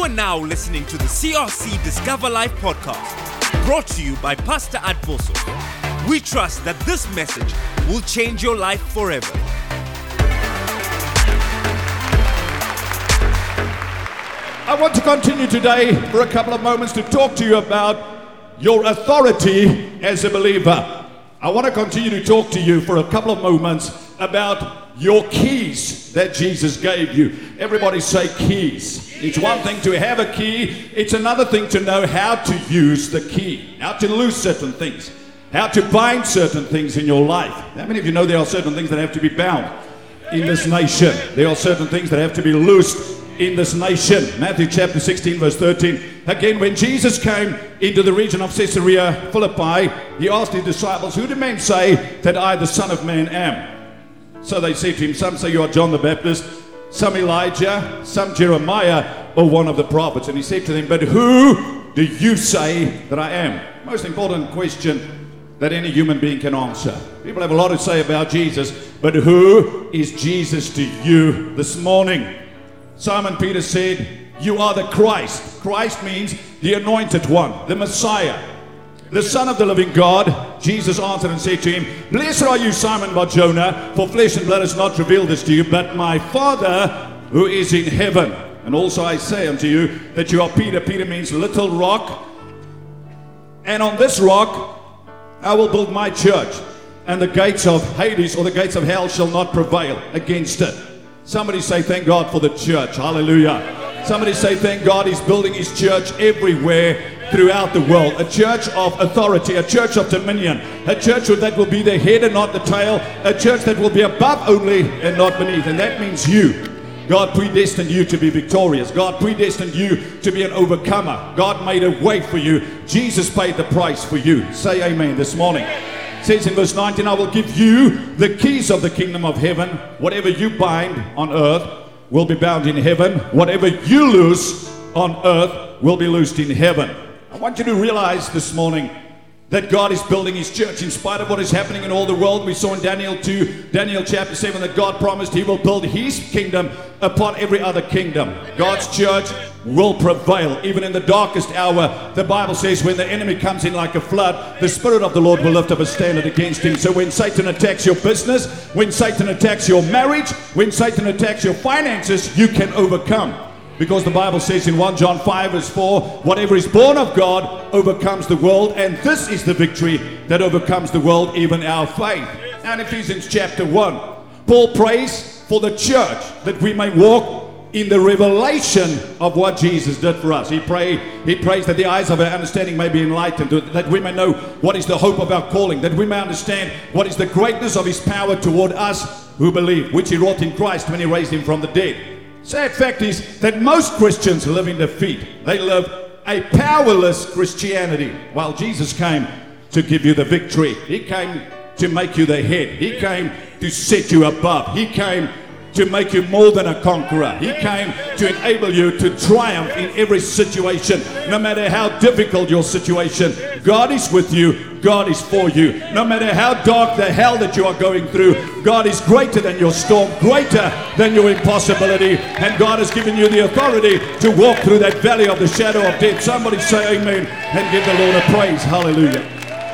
You are now listening to the CRC Discover Life podcast, brought to you by Pastor Advoso. We trust that this message will change your life forever. I want to continue today for a couple of moments to talk to you about your authority as a believer. I want to continue to talk to you for a couple of moments about your keys that Jesus gave you. Everybody say keys. It's one thing to have a key. It's another thing to know how to use the key, how to lose certain things, how to bind certain things in your life. How many of you know there are certain things that have to be bound in this nation? There are certain things that have to be loosed in this nation. Matthew chapter 16 verse 13. Again, when Jesus came into the region of Caesarea Philippi, he asked his disciples, "Who do men say that I, the Son of Man, am?" So they said to him, "Some say you are John the Baptist, some Elijah, some Jeremiah, or one of the prophets." And he said to them, "But who do you say that I am?" Most important question that any human being can answer. People have a lot to say about Jesus, but who is Jesus to you this morning? Simon Peter said, "You are the Christ." Christ means the anointed one, the Messiah, the Son of the living God. Jesus answered and said to him, "Blessed are you, Simon Bar-Jonah, for flesh and blood has not revealed this to you, but my Father who is in heaven. And also I say unto you that you are Peter." Peter means little rock. "And on this rock I will build my church, and the gates of Hades, or the gates of hell, shall not prevail against it." Somebody say, "Thank God for the church." Hallelujah. Somebody say, "Thank God he's building his church everywhere throughout the world." A church of authority, a church of dominion, a church that will be the head and not the tail, a church that will be above only and not beneath. And that means you. God predestined you to be victorious. God predestined you to be an overcomer. God made a way for you. Jesus paid the price for you. Say amen this morning. It says in verse 19, "I will give you the keys of the kingdom of heaven. Whatever you bind on earth will be bound in heaven. Whatever you loose on earth will be loosed in heaven." I want you to realize this morning that God is building his church in spite of what is happening in all the world. We saw in Daniel 2, Daniel chapter 7, that God promised he will build his kingdom upon every other kingdom. God's church will prevail even in the darkest hour. The Bible says when the enemy comes in like a flood, the Spirit of the Lord will lift up a standard against him. So when Satan attacks your business, when Satan attacks your marriage, when Satan attacks your finances, you can overcome. Because the Bible says in 1 John 5 verse 4, "Whatever is born of God overcomes the world, and this is the victory that overcomes the world, even our faith." Now in Ephesians chapter 1, Paul prays for the church that we may walk in the revelation of what Jesus did for us. He prays that the eyes of our understanding may be enlightened, that we may know what is the hope of our calling, that we may understand what is the greatness of his power toward us who believe, which he wrought in Christ when he raised him from the dead. Sad fact is that most Christians live in defeat. They live a powerless Christianity, while Jesus came to give you the victory. He came to make you the head. He came to set you above. He came to make you more than a conqueror. He came to enable you to triumph in every situation, no matter how difficult your situation. God is with you. God is for you. No matter how dark the hell that you are going through, God is greater than your storm, greater than your impossibility, and God has given you the authority to walk through that valley of the shadow of death. Somebody say amen and give the Lord a praise. Hallelujah.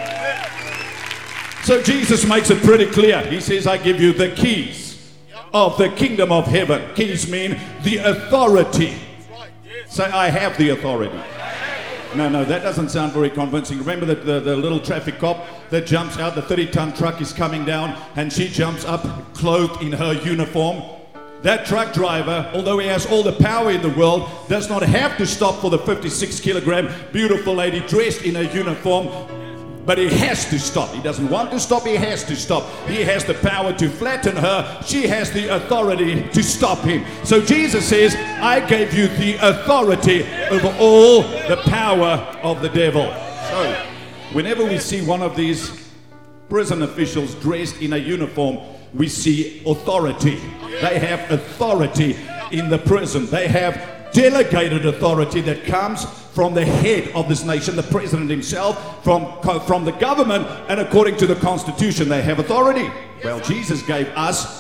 So Jesus makes it pretty clear. He says, "I give you the keys of the kingdom of heaven." Keys mean the authority. Say, "I have the authority." No, that doesn't sound very convincing. Remember the little traffic cop that jumps out, the 30-ton truck is coming down, and she jumps up clothed in her uniform. That truck driver, although he has all the power in the world, does not have to stop for the 56-kilogram beautiful lady dressed in a uniform. But he has to stop. He doesn't want to stop, he has to stop. He has the power to flatten her. She has the authority to stop him. So Jesus says, "I gave you the authority over all the power of the devil." So whenever we see one of these prison officials dressed in a uniform, we see authority. They have authority in the prison. They have delegated authority that comes from the head of this nation, the president himself, from the government, and according to the Constitution, they have authority. Well, Jesus gave us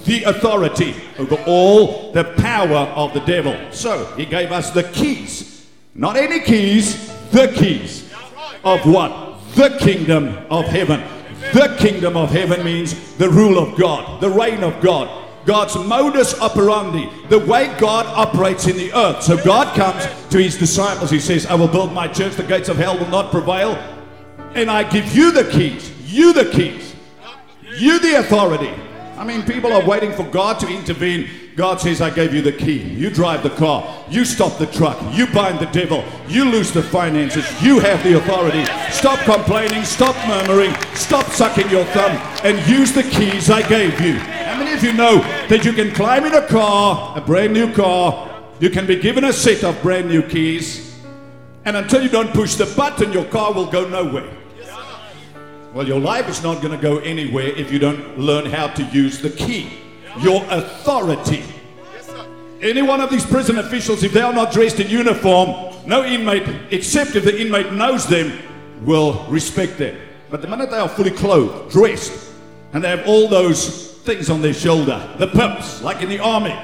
the authority over all the power of the devil. So he gave us the keys. Not any keys, the keys of what? The kingdom of heaven. The kingdom of heaven means the rule of God, the reign of God. God's modus operandi, the way God operates in the earth. So God comes to his disciples. He says, I will build my church. The gates of hell will not prevail. And I give you the keys. You the keys. You the authority. I mean, people are waiting for God to intervene. God says, I gave you the key. You drive the car. You stop the truck. You bind the devil. You lose the finances. You have the authority. Stop complaining. Stop murmuring. Stop sucking your thumb. And use the keys I gave you. How many of you know that you can climb in a car, a brand new car, you can be given a set of brand new keys, and until you don't push the button, your car will go nowhere. Well, your life is not going to go anywhere if you don't learn how to use the key, your authority. Any one of these prison officials, if they are not dressed in uniform, no inmate, except if the inmate knows them, will respect them. But the minute they are fully clothed, dressed, and they have all those things on their shoulder, the pips, like in the army.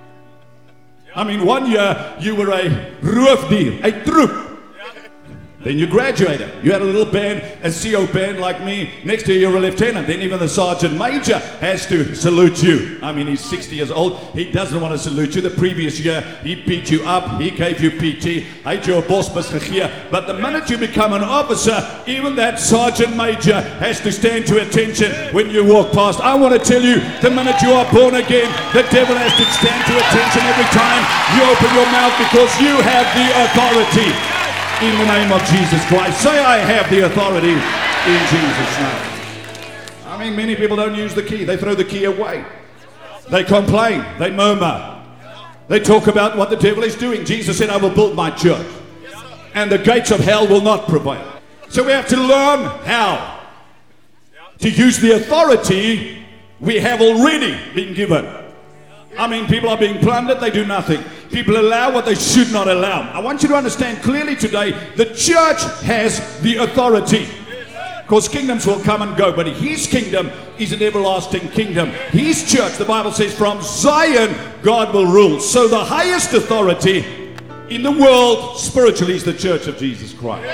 I mean, 1 year you were a roofdier, a troop. Then you graduated. You had a little band, a CO band like me. Next year you're a lieutenant. Then even the sergeant major has to salute you. I mean, he's 60 years old. He doesn't want to salute you. The previous year he beat you up. He gave you PT. Hy het jou 'n bosbus gegee. But the minute you become an officer, even that sergeant major has to stand to attention when you walk past. I want to tell you, the minute you are born again, the devil has to stand to attention every time you open your mouth, because you have the authority. In the name of Jesus Christ. Say, I have the authority in Jesus' name. I mean, many people don't use the key. They throw the key away. They complain. They murmur. They talk about what the devil is doing. Jesus said, I will build my church, and the gates of hell will not prevail. So we have to learn how to use the authority we have already been given. I mean, people are being plundered, they do nothing. People allow what they should not allow. I want you to understand clearly today, the church has the authority. Because kingdoms will come and go, but his kingdom is an everlasting kingdom. His church, the Bible says, from Zion, God will rule. So the highest authority in the world, spiritually, is the church of Jesus Christ.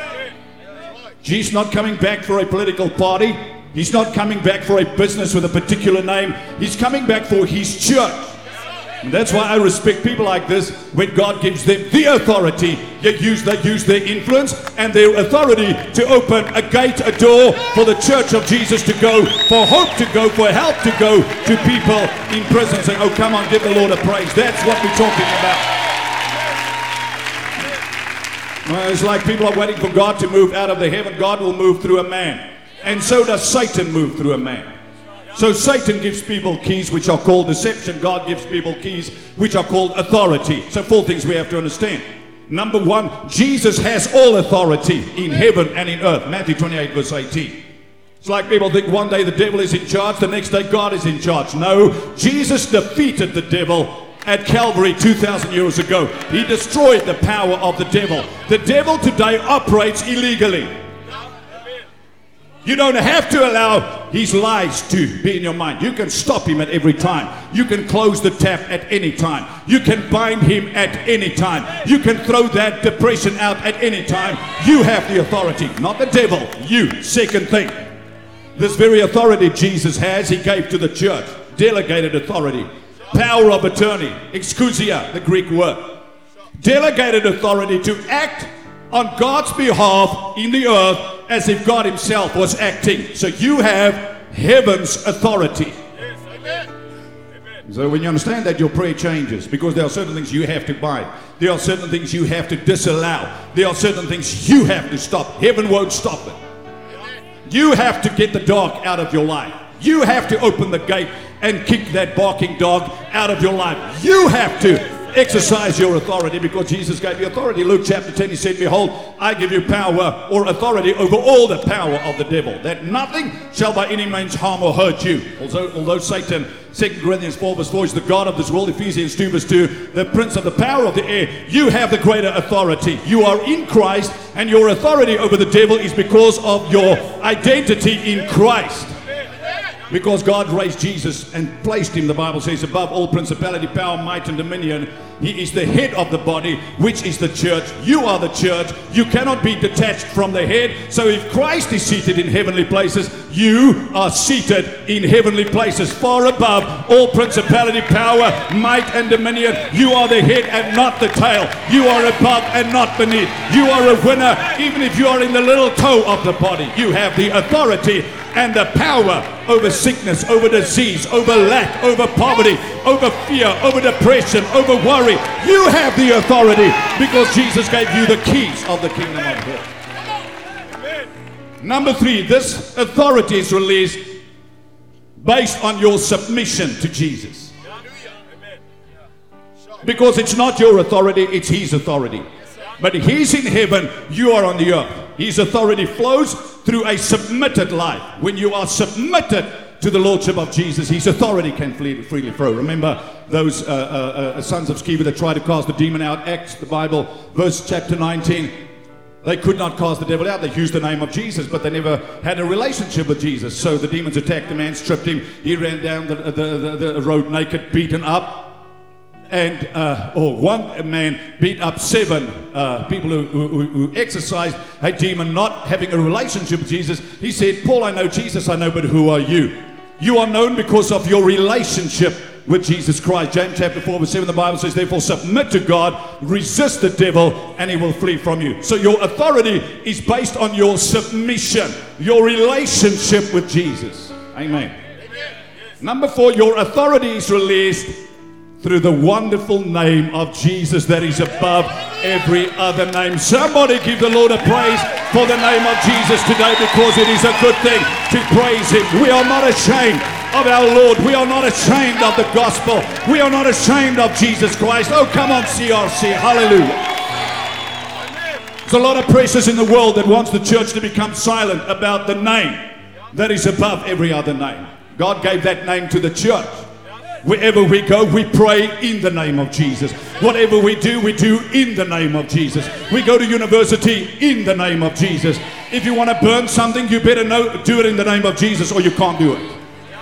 Jesus not coming back for a political party. He's not coming back for a business with a particular name. He's coming back for his church. And that's why I respect people like this. When God gives them the authority, they use their influence and their authority to open a gate, a door for the church of Jesus to go, for hope to go, for help to go to people in prison, saying, oh, come on, give the Lord a praise. That's what we're talking about. Well, it's like people are waiting for God to move out of the heaven. God will move through a man. And so does Satan move through a man. So Satan gives people keys which are called deception. God gives people keys which are called authority. So 4 things we have to understand. Number 1, Jesus has all authority in heaven and in earth. Matthew 28 verse 18. It's like people think one day the devil is in charge, the next day God is in charge. No, Jesus defeated the devil at Calvary 2,000 years ago. He destroyed the power of the devil. The devil today operates illegally. You don't have to allow his lies to be in your mind. You can stop him at every time. You can close the tap at any time. You can bind him at any time. You can throw that depression out at any time. You have the authority, not the devil. You. Second thing, this very authority Jesus has, he gave to the church. Delegated authority. Power of attorney. Exousia, the Greek word. Delegated authority to act on God's behalf in the earth as if God himself was acting. So you have heaven's authority. So when you understand that, your prayer changes, because there are certain things you have to bind. There are certain things you have to disallow. There are certain things you have to stop. Heaven won't stop it. You have to get the dog out of your life. You have to open the gate and kick that barking dog out of your life. You have to exercise your authority, because Jesus gave you authority. Luke chapter 10, he said, behold, I give you power or authority over all the power of the devil, that nothing shall by any means harm or hurt you. Although Satan, 2 Corinthians 4 verse 4, is the God of this world, Ephesians 2 verse 2, the prince of the power of the air, you have the greater authority. You are in Christ, and your authority over the devil is because of your identity in Christ. Because God raised Jesus and placed him, the Bible says, above all principality, power, might, and dominion. He is the head of the body, which is the church. You are the church. You cannot be detached from the head. So if Christ is seated in heavenly places, you are seated in heavenly places, far above all principality, power, might, and dominion. You are the head and not the tail. You are above and not beneath. You are a winner, even if you are in the little toe of the body. You have the authority and the power over sickness, over disease, over lack, over poverty, over fear, over depression, over worry. You have the authority because Jesus gave you the keys of the kingdom of heaven. Number 3, this authority is released based on your submission to Jesus. Because it's not your authority, it's his authority. But he's in heaven, you are on the earth. His authority flows through a submitted life. When you are submitted to the lordship of Jesus, his authority can freely flow. Remember those sons of Sceva that tried to cast the demon out? Acts, the Bible, verse chapter 19. They could not cast the devil out. They used the name of Jesus, but they never had a relationship with Jesus. So the demons attacked the man, stripped him. He ran down the road naked, beaten up. And one man beat up 7 people who exercised a demon, not having a relationship with Jesus. He said, Paul, I know Jesus, I know, but who are you? You are known because of your relationship with Jesus Christ. James chapter 4 verse 7, the Bible says, therefore submit to God, resist the devil, and he will flee from you. So your authority is based on your submission, your relationship with Jesus. Amen. Number 4, your authority is released through the wonderful name of Jesus that is above every other name. Somebody give the Lord a praise for the name of Jesus today, because it is a good thing to praise him. We are not ashamed of our Lord. We are not ashamed of the gospel. We are not ashamed of Jesus Christ. Oh, come on, CRC. Hallelujah. There's a lot of pressures in the world that wants the church to become silent about the name that is above every other name. God gave that name to the church. Wherever we go, we pray in the name of Jesus. Whatever we do in the name of Jesus. We go to university in the name of Jesus. If you want to burn something, you better do it in the name of Jesus, or you can't do it.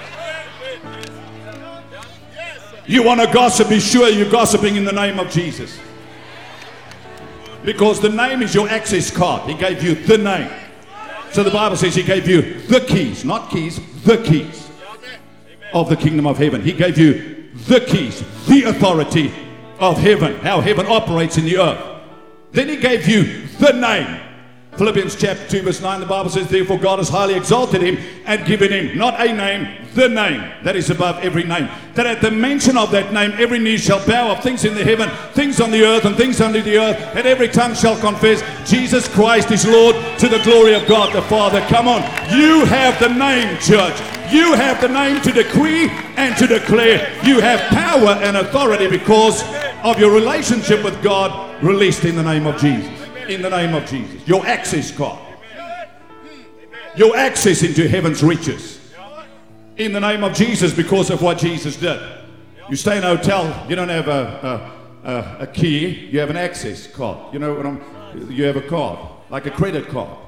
You want to gossip, be sure you're gossiping in the name of Jesus. Because the name is your access card. He gave you the name. So the Bible says he gave you the keys, not keys, the keys of the kingdom of heaven. He gave you the keys, the authority of heaven, how heaven operates in the earth. Then he gave you the name. Philippians chapter 2 verse 9, the Bible says, therefore God has highly exalted him and given him not a name, the name that is above every name. That at the mention of that name, every knee shall bow, of things in the heaven, things on the earth, and things under the earth, and every tongue shall confess Jesus Christ is Lord, to the glory of God the Father. Come on, you have the name, church. You have the name to decree and to declare. You have power and authority because of your relationship with God released in the name of Jesus. In the name of Jesus. Your access card. Your access into heaven's riches. In the name of Jesus, because of what Jesus did. You stay in a hotel, you don't have a key, you have an access card. You know what you have a card, like a credit card.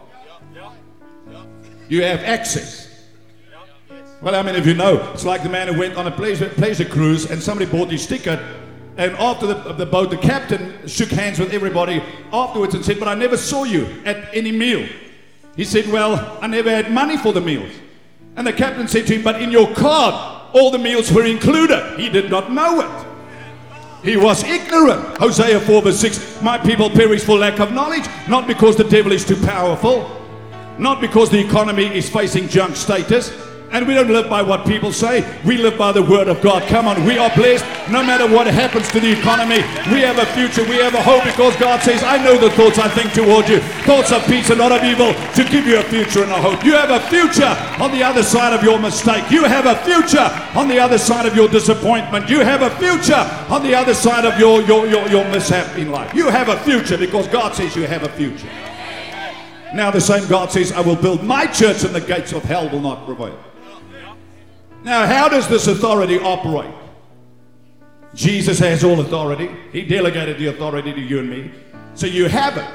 You have access. Well, how many of you know? It's like the man who went on a pleasure cruise and somebody bought his ticket, and after the boat, the captain shook hands with everybody afterwards and said, but I never saw you at any meal. He said, well, I never had money for the meals. And the captain said to him, but in your card, all the meals were included. He did not know it. He was ignorant. Hosea 4 verse 6, my people perish for lack of knowledge, not because the devil is too powerful, not because the economy is facing junk status. And we don't live by what people say. We live by the word of God. Come on, we are blessed. No matter what happens to the economy, we have a future, we have a hope, because God says, I know the thoughts I think toward you. Thoughts of peace and not of evil, to give you a future and a hope. You have a future on the other side of your mistake. You have a future on the other side of your disappointment. You have a future on the other side of your mishap in life. You have a future because God says you have a future. Now the same God says, I will build my church and the gates of hell will not prevail. Now, how does this authority operate? Jesus has all authority. He delegated the authority to you and me. So you have it.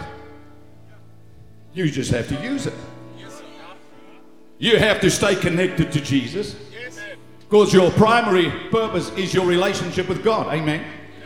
You just have to use it. You have to stay connected to Jesus. Because your primary purpose is your relationship with God. Amen.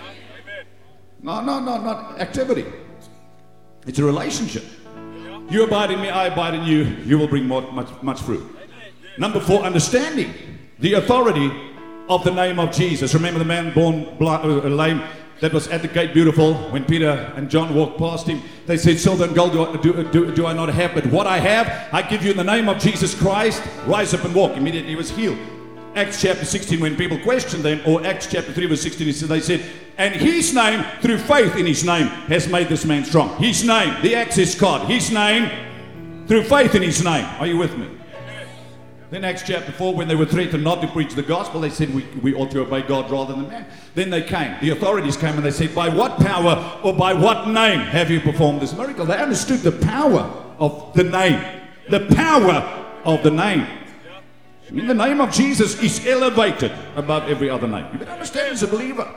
No, not activity. It's a relationship. You abide in me, I abide in you. You will bring much fruit. Number 4, understanding the authority of the name of Jesus. Remember the man born blind, lame that was at the gate beautiful when Peter and John walked past him. They said, silver and gold do I not have, but what I have, I give you in the name of Jesus Christ. Rise up and walk. Immediately he was healed. Acts chapter 16, when people questioned them, or Acts chapter 3 verse 16, they said, and his name, through faith in his name, has made this man strong. His name, the access card, his name, through faith in his name. Are you with me? Then Acts chapter 4, when they were threatened not to preach the gospel, they said we ought to obey God rather than man. Then they came, the authorities came, and they said, by what power or by what name have you performed this miracle? They understood the power of the name. The power of the name. I mean, the name of Jesus is elevated above every other name. You better understand as a believer.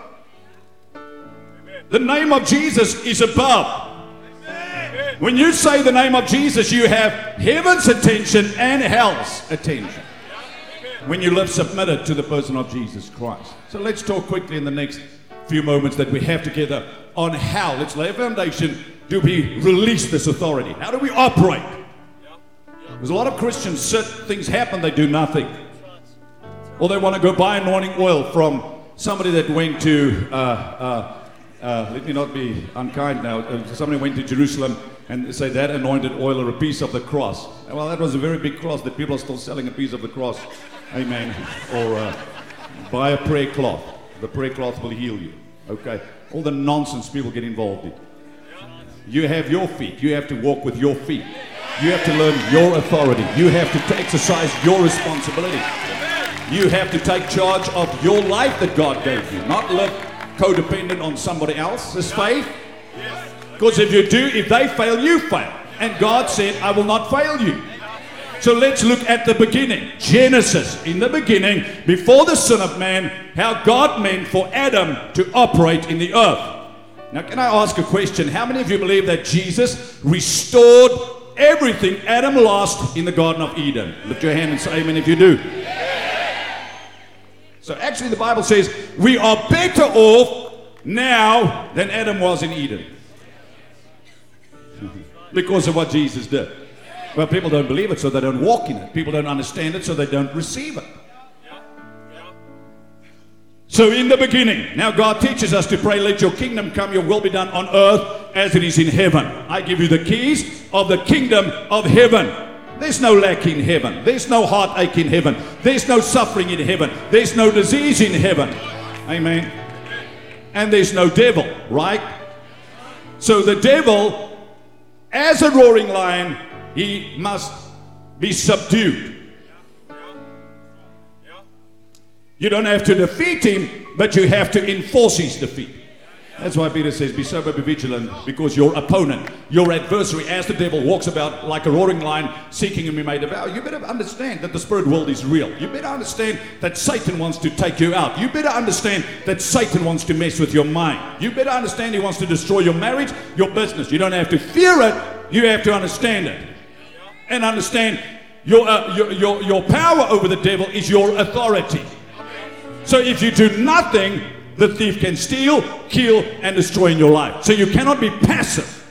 The name of Jesus is above. When you say the name of Jesus, you have heaven's attention and hell's attention. When you live submitted to the person of Jesus Christ. So let's talk quickly in the next few moments that we have together on how. Let's lay a foundation. Do we release this authority? How do we operate? Because a lot of Christians sit, things happen, they do nothing. Or they want to go buy anointing oil from somebody that went to, let me not be unkind now, somebody went to Jerusalem and say that anointed oil or a piece of the cross. Well, that was a very big cross that people are still selling a piece of the cross. Amen. Or buy a prayer cloth. The prayer cloth will heal you. Okay. All the nonsense people get involved in. You have your feet. You have to walk with your feet. You have to learn your authority. You have to exercise your responsibility. You have to take charge of your life that God gave you. Not live codependent on somebody else's faith. Because if you do, if they fail, you fail. And God said, I will not fail you. So let's look at the beginning. Genesis, in the beginning, before the sin of man, how God meant for Adam to operate in the earth. Now, can I ask a question? How many of you believe that Jesus restored everything Adam lost in the Garden of Eden? Lift your hand and say amen if you do. So actually the Bible says we are better off now than Adam was in Eden. Because of what Jesus did. Well, people don't believe it, so they don't walk in it. People don't understand it, so they don't receive it. So in the beginning, now God teaches us to pray, let your kingdom come, your will be done on earth as it is in heaven. I give you the keys of the kingdom of heaven. There's no lack in heaven. There's no heartache in heaven. There's no suffering in heaven. There's no disease in heaven. Amen. And there's no devil, right? So the devil, as a roaring lion, he must be subdued. You don't have to defeat him, but you have to enforce his defeat. That's why Peter says, be sober, be vigilant, because your opponent, your adversary, as the devil walks about like a roaring lion, seeking him he may devour. You better understand that the spirit world is real. You better understand that Satan wants to take you out. You better understand that Satan wants to mess with your mind. You better understand he wants to destroy your marriage, your business. You don't have to fear it, you have to understand it. And understand your power over the devil is your authority. So if you do nothing, the thief can steal, kill, and destroy in your life. So you cannot be passive.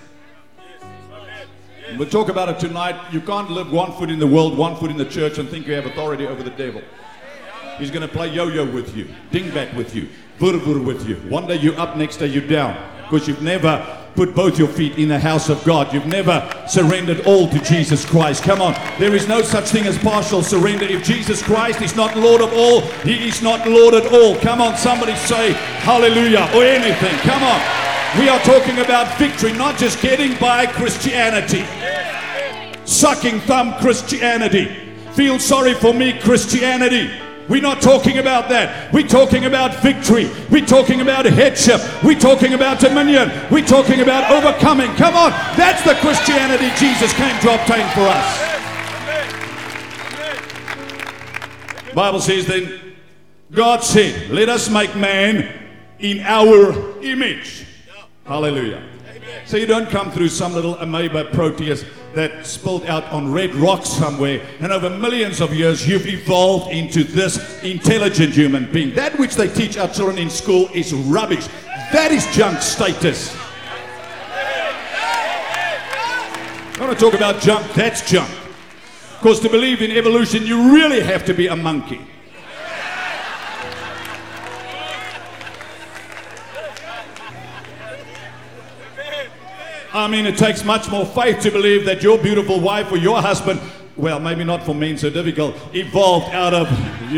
We'll talk about it tonight. You can't live one foot in the world, one foot in the church, and think you have authority over the devil. He's going to play yo-yo with you, dingbat with you, vur-vur with you. One day you're up, next day you're down. Because you've never put both your feet in the house of God. You've never surrendered all to Jesus Christ. Come on. There is no such thing as partial surrender. If Jesus Christ is not Lord of all, He is not Lord at all. Come on, somebody say hallelujah or anything. Come on. We are talking about victory, not just getting by Christianity. Sucking thumb Christianity. Feel sorry for me Christianity. We're not talking about that. We're talking about victory. We're talking about headship. We're talking about dominion. We're talking about overcoming. Come on. That's the Christianity Jesus came to obtain for us. The Bible says then, God said, let us make man in our image. Hallelujah. So you don't come through some little amoeba proteus that spilled out on red rocks somewhere, and over millions of years you've evolved into this intelligent human being. That which they teach our children in school is rubbish. That is junk status. I want to talk about junk. That's junk. Because to believe in evolution, you really have to be a monkey. I mean, it takes much more faith to believe that your beautiful wife or your husband, well, maybe not for men so difficult, evolved out of,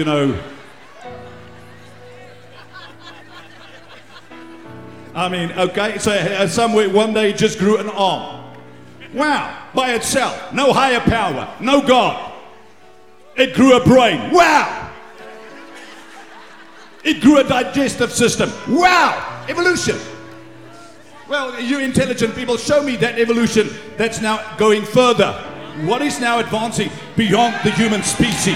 I mean, okay, so somewhere one day it just grew an arm. Wow, by itself, no higher power, no God. It grew a brain. Wow. It grew a digestive system. Wow, evolution. Well, you intelligent people, show me that evolution that's now going further. What is now advancing beyond the human species?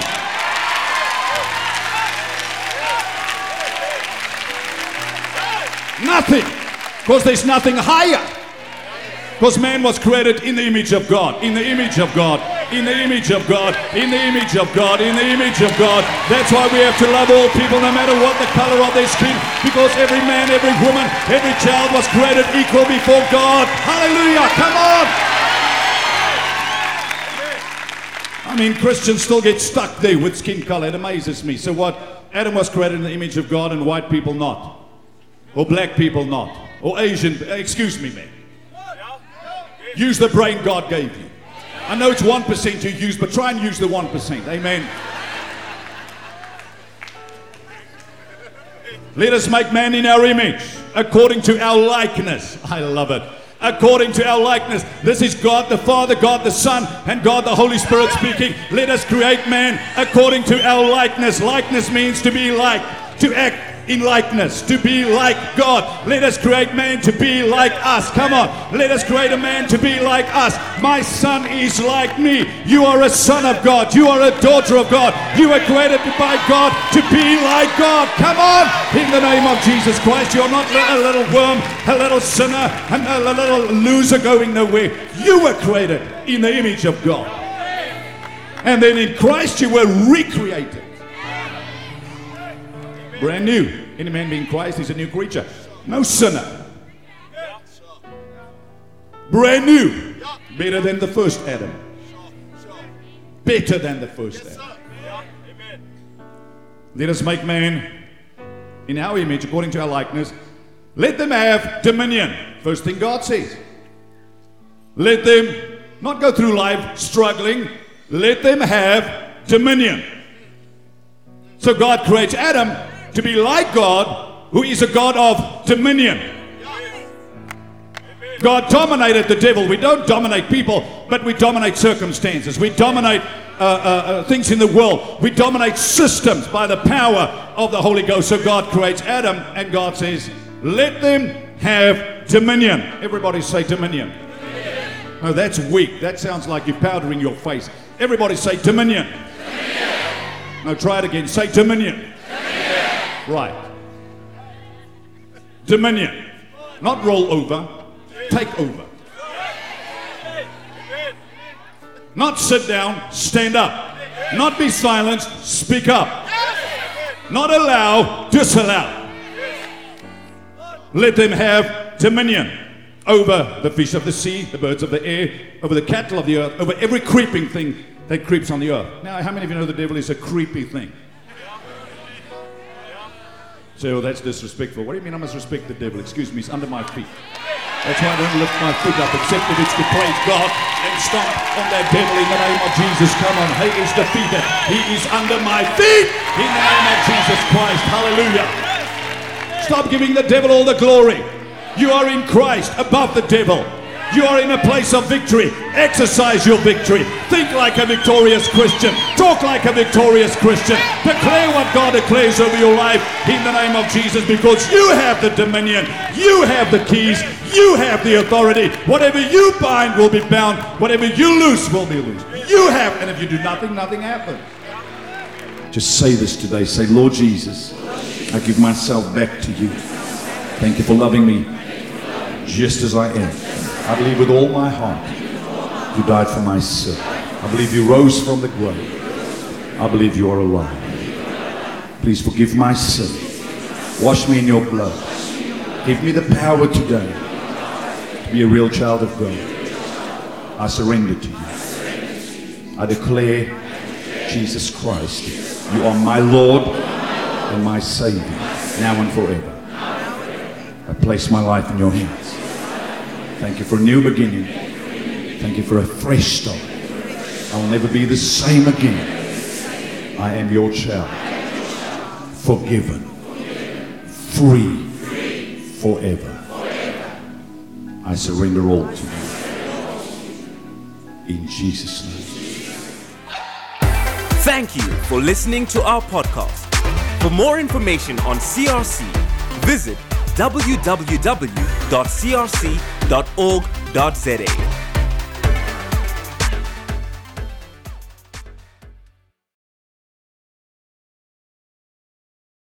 Nothing. Because there's nothing higher. Because man was created in the image of God. In the image of God. In the image of God. In the image of God. In the image of God. That's why we have to love all people no matter what the color of their skin. Because every man, every woman, every child was created equal before God. Hallelujah. Come on. I mean, Christians still get stuck there with skin color. It amazes me. So what? Adam was created in the image of God and white people not. Or black people not. Or Asian. Excuse me, man. Use the brain God gave you. I know it's 1% you use, but try and use the 1%. Amen. Let us make man in our image, according to our likeness. I love it. According to our likeness. This is God the Father, God the Son, and God the Holy Spirit speaking. Let us create man according to our likeness. Likeness means to be like, to act in likeness, to be like God. Let us create man to be like us. Come on. Let us create a man to be like us. My son is like me. You are a son of God. You are a daughter of God. You are created by God to be like God. Come on. In the name of Jesus Christ. You're not a little worm, a little sinner, and a little loser going nowhere. You were created in the image of God. And then in Christ you were recreated. Brand new. Any man being Christ is a new creature. No sinner. Brand new. Better than the first Adam. Better than the first Adam. Let us make man in our image, according to our likeness. Let them have dominion. First thing God says. Let them not go through life struggling. Let them have dominion. So God creates Adam to be like God, who is a God of dominion. God dominated the devil. We don't dominate people, but we dominate circumstances. We dominate things in the world. We dominate systems by the power of the Holy Ghost. So God creates Adam, and God says, let them have dominion. Everybody say dominion. No, that's weak. That sounds like you're powdering your face. Everybody say dominion. No, try it again. Say dominion. Right. Dominion. Not roll over. Take over. Not sit down. Stand up. Not be silent. Speak up. Not allow. Disallow. Let them have dominion over the fish of the sea, the birds of the air, over the cattle of the earth, over every creeping thing that creeps on the earth. Now, how many of you know the devil is a creepy thing? So, oh, that's disrespectful. What do you mean I must respect the devil? Excuse me, he's under my feet. That's why I don't lift my foot up, except if it's to praise God and stomp on that devil in the name of Jesus. Come on, he is defeated. He is under my feet in the name of Jesus Christ. Hallelujah. Stop giving the devil all the glory. You are in Christ, above the devil. You are in a place of victory. Exercise your victory. Think like a victorious Christian. Talk like a victorious Christian. Declare what God declares over your life in the name of Jesus, because you have the dominion. You have the keys. You have the authority. Whatever you bind will be bound. Whatever you loose will be loose. You have, and if you do nothing, nothing happens. Just say this today. Say, Lord Jesus, I give myself back to you. Thank you for loving me. just as I am. I believe with all my heart you died for my sin. I believe you rose from the grave. I believe you are alive. Please forgive my sin. Wash me in your blood. Give me the power today to be a real child of God. I surrender to you. I declare, Jesus Christ, you are my Lord and my Savior, now and forever. I place my life in your hands. Thank you for a new beginning. Thank you for a fresh start. I will never be the same again. I am your child. Forgiven. Free. Forever. I surrender all to you. In Jesus' name. Thank you for listening to our podcast. For more information on CRC, visit www.crc.org.za.